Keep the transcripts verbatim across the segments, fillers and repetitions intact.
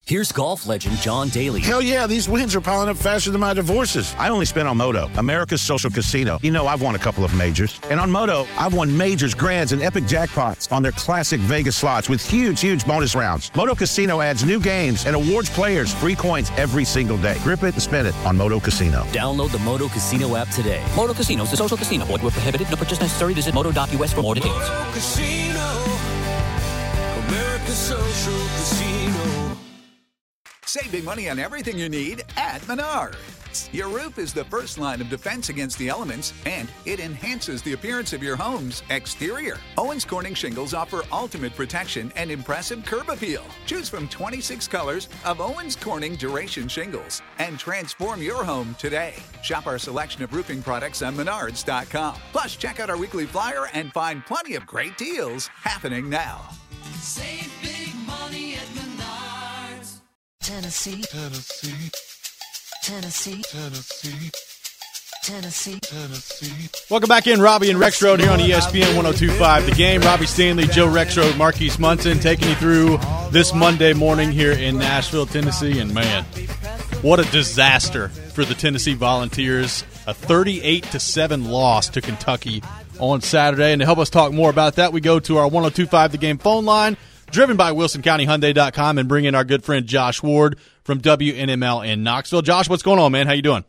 Here's golf legend John Daly. Hell yeah, these wins are piling up faster than my divorces. I only spent on Moto, America's social casino. You know, I've won a couple of majors. And on Moto, I've won majors, grands, and epic jackpots on their classic Vegas slots with huge, huge bonus rounds. Moto Casino adds new games and awards players free coins every single day. Grip it and spin it on Moto Casino. Download the Moto Casino app today. Moto Casino is a social casino. Void where prohibited. No purchase necessary. Visit moto dot u s for more details. Moto Casino, America's social casino. Save big money on everything you need at Menards. Your roof is the first line of defense against the elements, and it enhances the appearance of your home's exterior. Owens Corning shingles offer ultimate protection and impressive curb appeal. Choose from twenty-six colors of Owens Corning Duration shingles and transform your home today. Shop our selection of roofing products on menards dot com. Plus, check out our weekly flyer and find plenty of great deals happening now. Save big money at Menards. Tennessee, Tennessee, Tennessee, Tennessee, Tennessee, Tennessee. Welcome back in, Robbie and Rexroad here on E S P N one oh two point five The Game. Robbie Stanley, Joe Rexroad, Marquise Munson taking you through this Monday morning here in Nashville, Tennessee. And, man, what a disaster for the Tennessee Volunteers. A thirty-eight to seven loss to Kentucky on Saturday. And to help us talk more about that, we go to our one oh two point five The Game phone line, driven by Wilson County Hyundai dot com, and bring in our good friend Josh Ward from W N M L in Knoxville. Josh, what's going on, man? How you doing?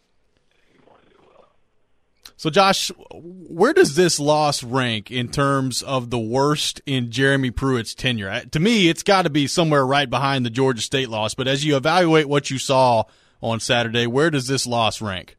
So, Josh, where does this loss rank in terms of the worst in Jeremy Pruitt's tenure? To me, it's got to be somewhere right behind the Georgia State loss. But as you evaluate what you saw on Saturday, where does this loss rank?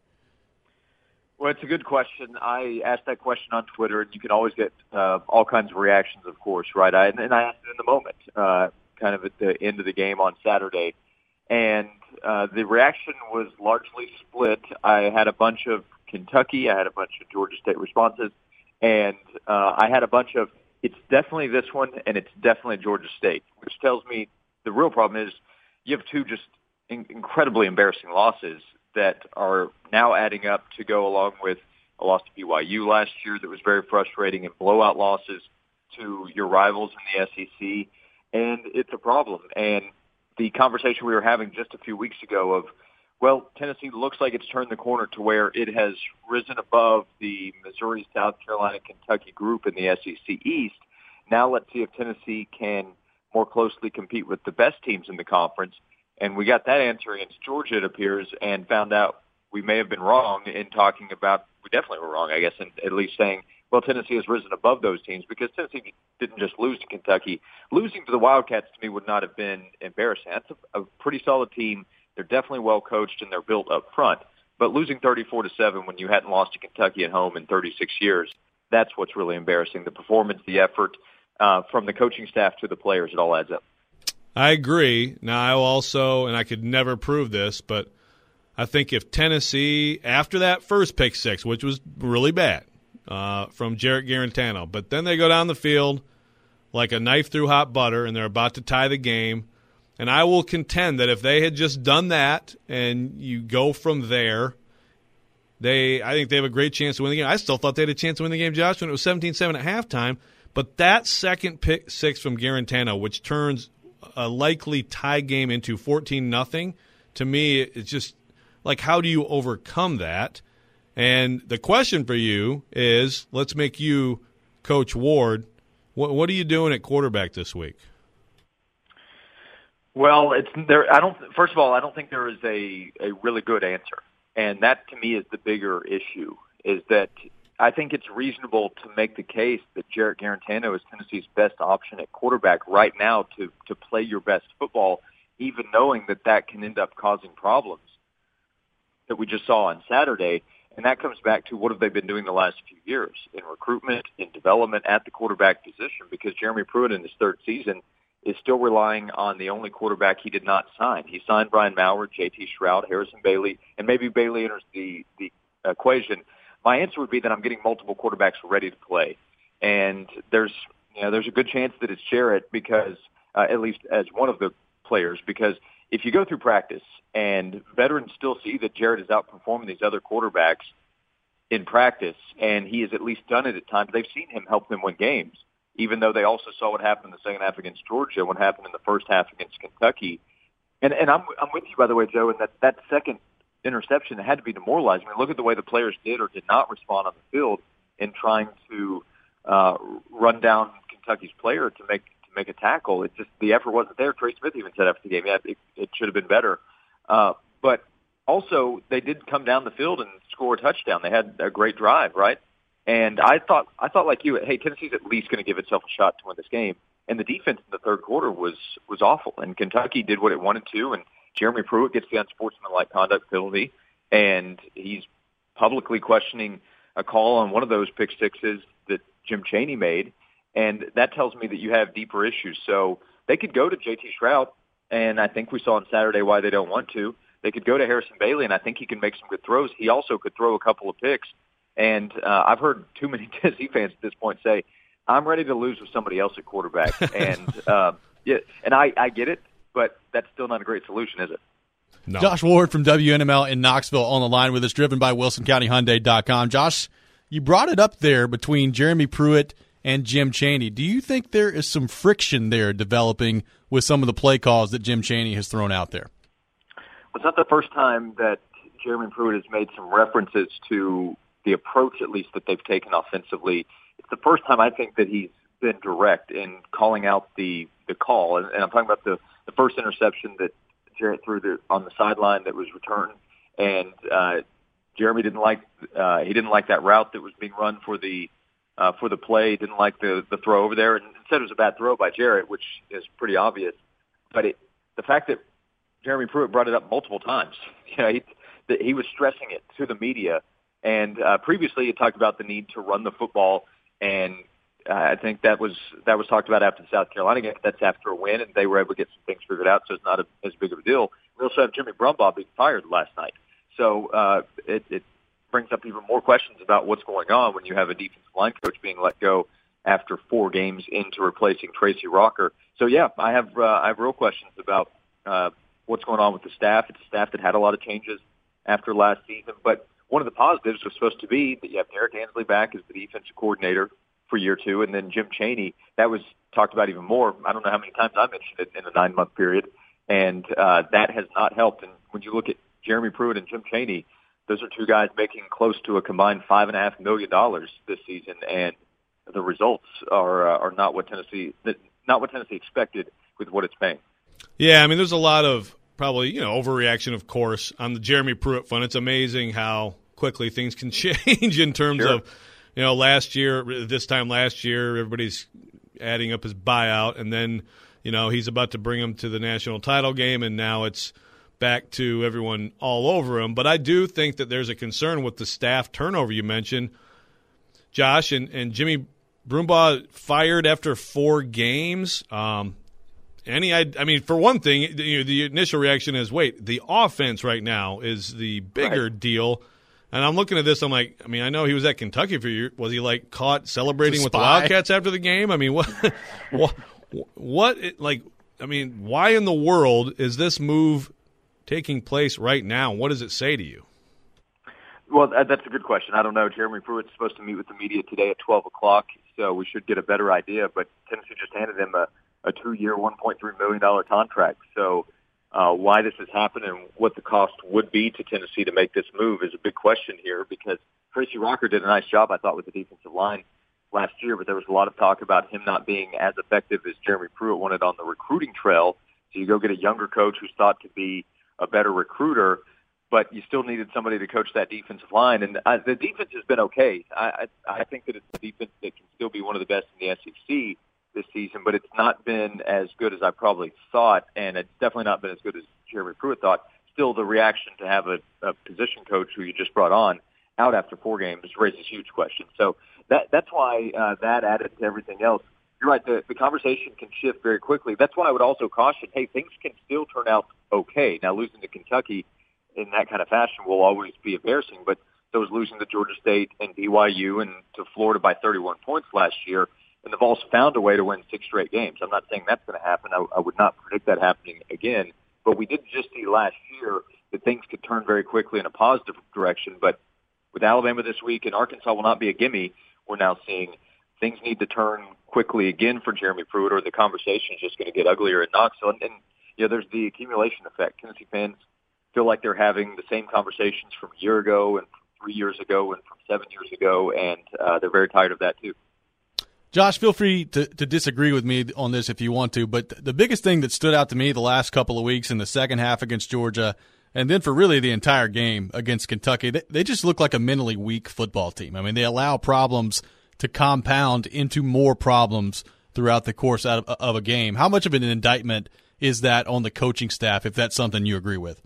Well, it's a good question. I asked that question on Twitter, and you can always get uh, all kinds of reactions, of course, right? I, and I asked it in the moment, uh, kind of at the end of the game on Saturday. And uh, the reaction was largely split. I had a bunch of Kentucky. I had a bunch of Georgia State responses. And uh, I had a bunch of, it's definitely this one, and it's definitely Georgia State, which tells me the real problem is you have two just in- incredibly embarrassing losses that are now adding up to go along with a loss to B Y U last year that was very frustrating, and blowout losses to your rivals in the S E C. And it's a problem. And the conversation we were having just a few weeks ago of, well, Tennessee looks like it's turned the corner to where it has risen above the Missouri, South Carolina, Kentucky group in the S E C East. Now let's see if Tennessee can more closely compete with the best teams in the conference. And we got that answer against Georgia, it appears, and found out we may have been wrong in talking about, we definitely were wrong, I guess, in at least saying, well, Tennessee has risen above those teams because Tennessee didn't just lose to Kentucky. Losing to the Wildcats, to me, would not have been embarrassing. That's a, a pretty solid team. They're definitely well coached, and they're built up front. But losing thirty-four to seven when you hadn't lost to Kentucky at home in thirty-six years, that's what's really embarrassing. The performance, the effort uh, from the coaching staff to the players, it all adds up. I agree. Now, I also, and I could never prove this, but I think if Tennessee, after that first pick six, which was really bad uh, from Jarrett Garantano, but then they go down the field like a knife through hot butter, and they're about to tie the game, and I will contend that if they had just done that and you go from there, they, I think they have a great chance to win the game. I still thought they had a chance to win the game, Josh, when it was seventeen seven at halftime, but that second pick six from Garantano, which turns a likely tie game into fourteen nothing, to me, it's just like, how do you overcome that? And the question for you is, let's make you Coach Ward. What, what are you doing at quarterback this week? Well, it's there. I don't. First of all, I don't think there is a, a really good answer, and that to me is the bigger issue. Is that I think it's reasonable to make the case that Jarrett Garantano is Tennessee's best option at quarterback right now to to play your best football, even knowing that that can end up causing problems that we just saw on Saturday. And that comes back to what have they been doing the last few years in recruitment, in development at the quarterback position, because Jeremy Pruitt in his third season is still relying on the only quarterback he did not sign. He signed Brian Maurer, J T Shroud, Harrison Bailey, and maybe Bailey enters the, the equation. My answer would be that I'm getting multiple quarterbacks ready to play. And there's, you know, there's a good chance that it's Jarrett because, uh, at least as one of the players, because if you go through practice and veterans still see that Jarrett is outperforming these other quarterbacks in practice, and he has at least done it at times, they've seen him help them win games, even though they also saw what happened in the second half against Georgia, what happened in the first half against Kentucky. And and I'm I'm with you, by the way, Joe, in that that second interception had to be demoralizing. I mean, look at the way the players did or did not respond on the field in trying to uh, run down Kentucky's player to make to make a tackle. It just the effort wasn't there. Trey Smith even said after the game, yeah, it, it should have been better. Uh, but also, they did come down the field and score a touchdown. They had a great drive, right? And I thought I thought like you, hey, Tennessee's at least going to give itself a shot to win this game. And the defense in the third quarter was was awful. And Kentucky did what it wanted to, and Jeremy Pruitt gets the unsportsmanlike conduct penalty, and he's publicly questioning a call on one of those pick sixes that Jim Chaney made, and that tells me that you have deeper issues. So they could go to J T Shrout, and I think we saw on Saturday why they don't want to. They could go to Harrison Bailey, and I think he can make some good throws. He also could throw a couple of picks, and uh, I've heard too many Tennessee fans at this point say, I'm ready to lose with somebody else at quarterback. and uh, yeah, and I, I get it, but that's still not a great solution, is it? No. Josh Ward from W N M L in Knoxville on the line with us, driven by Wilson County Hyundai dot com. Josh, you brought it up there between Jeremy Pruitt and Jim Chaney. Do you think there is some friction there developing with some of the play calls that Jim Chaney has thrown out there? It's not the first time that Jeremy Pruitt has made some references to the approach, at least, that they've taken offensively. It's the first time I think that he's been direct in calling out the, the call. And, and I'm talking about the, the first interception that Jarrett threw the, on the sideline that was returned. And uh, Jeremy didn't like uh, he didn't like that route that was being run for the uh, for the play. Didn't like the, the throw over there, and said it was a bad throw by Jarrett, which is pretty obvious. But it, the fact that Jeremy Pruitt brought it up multiple times, you know, he, that he was stressing it to the media. And uh, previously, he talked about the need to run the football, and uh, I think that was that was talked about after the South Carolina game. That's after a win, and they were able to get some things figured out, so it's not a, as big of a deal. We also have Jimmy Brumbaugh being fired last night, so uh, it, it brings up even more questions about what's going on when you have a defensive line coach being let go after four games into replacing Tracy Rocker. So yeah, I have uh, I have real questions about uh, what's going on with the staff. It's a staff that had a lot of changes after last season, but one of the positives was supposed to be that you have Derek Ansley back as the defensive coordinator for year two, and then Jim Chaney. That was talked about even more. I don't know how many times I mentioned it in a nine-month period, and uh, that has not helped. And when you look at Jeremy Pruitt and Jim Chaney, those are two guys making close to a combined five and a half million dollars this season, and the results are uh, are not what Tennessee not what Tennessee expected with what it's paying. Yeah, I mean, there's a lot of probably you know overreaction, of course, on the Jeremy Pruitt front. It's amazing how quickly things can change in terms sure. of, you know, last year, this time last year, everybody's adding up his buyout, and then, you know, he's about to bring him to the national title game, and now it's back to everyone all over him. But I do think that there's a concern with the staff turnover you mentioned, Josh, and, and Jimmy Brumbaugh fired after four games. Um, any, I, I mean, for one thing, you know, the initial reaction is, wait, the offense right now is the bigger right. deal. And I'm looking at this, I'm like, I mean, I know he was at Kentucky for a year. Was he, like, caught celebrating with the Wildcats after the game? I mean, what, what, what, like, I mean, why in the world is this move taking place right now? What does it say to you? Well, that's a good question. I don't know. Jeremy Pruitt's supposed to meet with the media today at twelve o'clock, so we should get a better idea. But Tennessee just handed him a, a two-year, one point three million dollars contract. So Uh, why this has happened and what the cost would be to Tennessee to make this move is a big question here, because Tracy Rocker did a nice job, I thought, with the defensive line last year, but there was a lot of talk about him not being as effective as Jeremy Pruitt wanted on the recruiting trail. So you go get a younger coach who's thought to be a better recruiter, but you still needed somebody to coach that defensive line. And uh, the defense has been okay. I, I, I think that it's a defense that can still be one of the best in the S E C this season, but it's not been as good as I probably thought, and it's definitely not been as good as Jeremy Pruitt thought. Still, the reaction to have a, a position coach who you just brought on out after four games raises huge questions. So that that's why uh, that added to everything else. You're right, the, the conversation can shift very quickly. That's why I would also caution, hey, things can still turn out okay. Now, losing to Kentucky in that kind of fashion will always be embarrassing, but so was losing to Georgia State and B Y U and to Florida by thirty-one points last year. And the Vols found a way to win six straight games. I'm not saying that's going to happen. I, I would not predict that happening again. But we did just see last year that things could turn very quickly in a positive direction. But with Alabama this week, and Arkansas will not be a gimme, we're now seeing things need to turn quickly again for Jeremy Pruitt, or the conversation is just going to get uglier at Knoxville. And, and you know, there's the accumulation effect. Tennessee fans feel like they're having the same conversations from a year ago and from three years ago and from seven years ago, and uh, they're very tired of that too. Josh, feel free to, to disagree with me on this if you want to, but the biggest thing that stood out to me the last couple of weeks in the second half against Georgia, and then for really the entire game against Kentucky, they, they just look like a mentally weak football team. I mean, they allow problems to compound into more problems throughout the course of, of a game. How much of an indictment is that on the coaching staff, if that's something you agree with?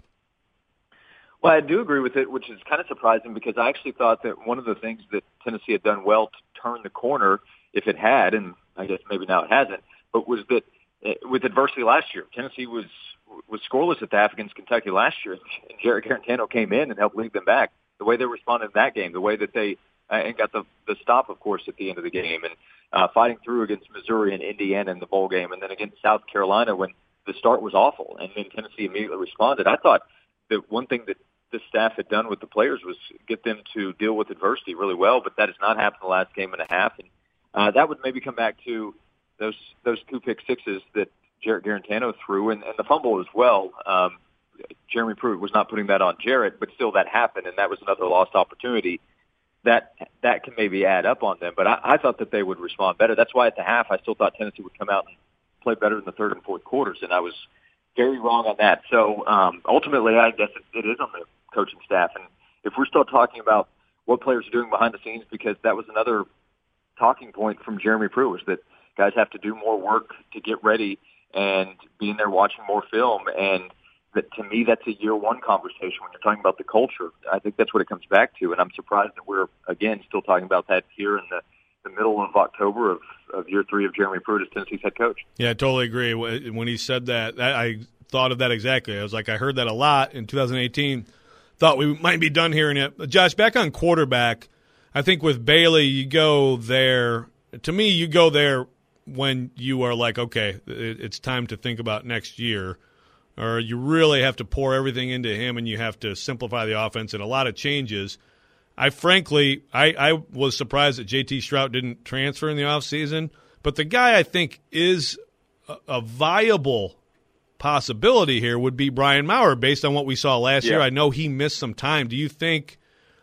Well, I do agree with it, which is kind of surprising because I actually thought that one of the things that Tennessee had done well to turn the corner, if it had, and I guess maybe now it hasn't, but was that with adversity last year, Tennessee was was scoreless at the half against Kentucky last year, and Jarrett Garantano came in and helped lead them back. The way they responded in that game, the way that they uh, and got the the stop, of course, at the end of the game, and uh, fighting through against Missouri and Indiana in the bowl game, and then against South Carolina when the start was awful, and then Tennessee immediately responded. I thought that one thing that the staff had done with the players was get them to deal with adversity really well, but that has not happened the last game and a half, and uh, that would maybe come back to those those two pick sixes that Jarrett Garantano threw, and, and the fumble as well. Um, Jeremy Pruitt was not putting that on Jarrett, but still that happened, and that was another lost opportunity. That that can maybe add up on them, but I, I thought that they would respond better. That's why at the half I still thought Tennessee would come out and play better in the third and fourth quarters, and I was very wrong on that. So um, ultimately, I guess it, it is on the coaching staff, and if we're still talking about what players are doing behind the scenes, because that was another talking point from Jeremy Pruitt, was that guys have to do more work to get ready and be in there watching more film. And that, to me, that's a year one conversation when you're talking about the culture. I think that's what it comes back to. And I'm surprised that we're, again, still talking about that here in the, the middle of October of, of year three of Jeremy Pruitt as Tennessee's head coach. Yeah, I totally agree. When he said that, I thought of that exactly. I was like, I heard that a lot in two thousand eighteen. Thought we might be done hearing it. Josh, back on quarterback, I think with Bailey, you go there. To me, you go there when you are like, okay, it's time to think about next year, or you really have to pour everything into him and you have to simplify the offense and a lot of changes. I frankly, I, I was surprised that J T Strout didn't transfer in the offseason, but the guy I think is a, a viable possibility here would be Brian Maurer based on what we saw last yeah. year. I know he missed some time. Do you think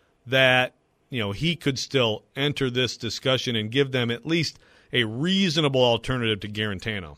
that, you know, he could still enter this discussion and give them at least a reasonable alternative to Garantano?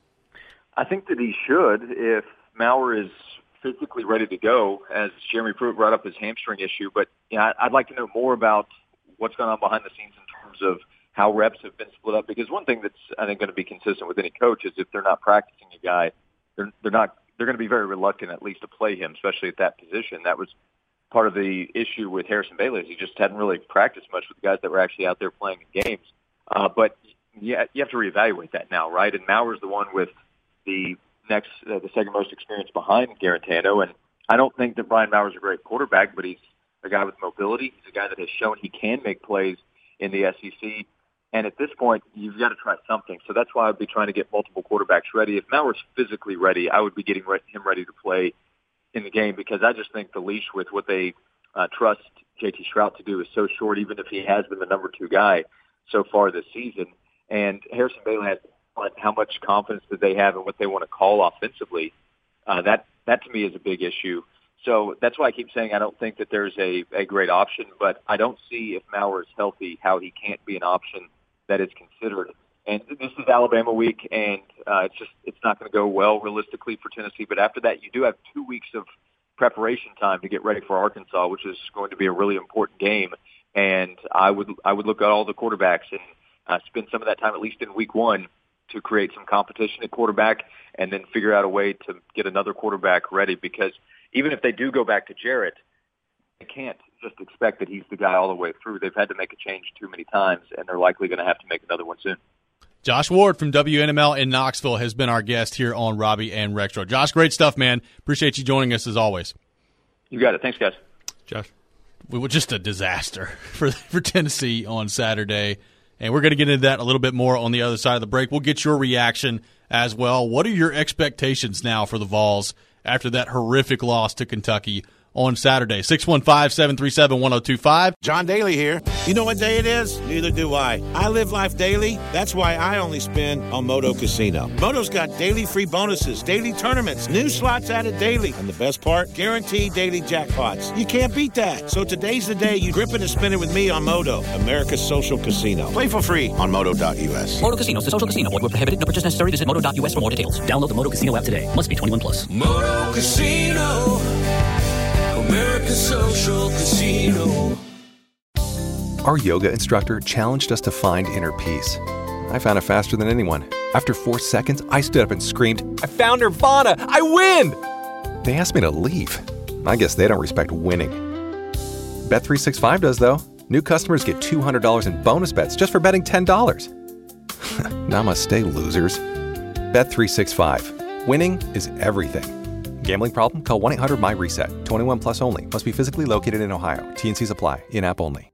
I think that he should if Maurer is physically ready to go, as Jeremy Pruitt brought up his hamstring issue. But you know, I'd like to know more about what's going on behind the scenes in terms of how reps have been split up. Because one thing that's, I think, going to be consistent with any coach is if they're not practicing a guy, they're, they're not they're going to be very reluctant at least to play him, especially at that position. That was part of the issue with Harrison Bailey, is he just hadn't really practiced much with the guys that were actually out there playing in games. Uh, but yeah, you have to reevaluate that now, right? And Maurer's the one with the next, uh, the second most experience behind Garantano. And I don't think that Brian Maurer's a great quarterback, but he's a guy with mobility. He's a guy that has shown he can make plays in the S E C. And at this point, you've got to try something. So that's why I'd be trying to get multiple quarterbacks ready. If Maurer's physically ready, I would be getting re- him ready to play in the game, because I just think the leash with what they uh, trust J T Strout to do is so short, even if he has been the number two guy so far this season. And Harrison Bailey has how much confidence that they have in what they want to call offensively. Uh, that, that to me is a big issue. So that's why I keep saying I don't think that there's a, a great option, but I don't see if Maurer is healthy how he can't be an option that is considered. And this is Alabama week, and uh, it's just it's not going to go well realistically for Tennessee. But after that, you do have two weeks of preparation time to get ready for Arkansas, which is going to be a really important game. And I would I would look at all the quarterbacks and uh, spend some of that time, at least in week one, to create some competition at quarterback, and then figure out a way to get another quarterback ready. Because even if they do go back to Jarrett, they can't just expect that he's the guy all the way through. They've had to make a change too many times, and they're likely going to have to make another one soon. Josh Ward from W N M L in Knoxville has been our guest here on Robbie and Rexroad. Josh, great stuff, man. Appreciate you joining us as always. You got it. Thanks, guys. Josh. We were just a disaster for for Tennessee on Saturday, and we're going to get into that a little bit more on the other side of the break. We'll get your reaction as well. What are your expectations now for the Vols after that horrific loss to Kentucky on Saturday. six one five, seven three seven, one oh two five. John Daly here. You know what day it is? Neither do I. I live life daily. That's why I only spin on Moto Casino. Moto's got daily free bonuses, daily tournaments, new slots added daily, and the best part, guaranteed daily jackpots. You can't beat that. So today's the day you grip it and spin it with me on Moto, America's social casino. Play for free on moto dot u s. Moto Casino is a social casino. Void where prohibited. No purchase necessary. Visit moto dot u s for more details. Download the Moto Casino app today. Must be twenty-one plus. Moto Casino, America's social casino. Our yoga instructor challenged us to find inner peace. I found it faster than anyone. After four seconds, I stood up and screamed, "I found Nirvana! I win!" They asked me to leave. I guess they don't respect winning. Bet three sixty-five does, though. New customers get two hundred dollars in bonus bets just for betting ten dollars. Namaste, losers. Bet three sixty-five. Winning is everything. Gambling problem? Call one eight hundred M Y RESET. twenty-one plus only. Must be physically located in Ohio. T N Cs apply. In-app only.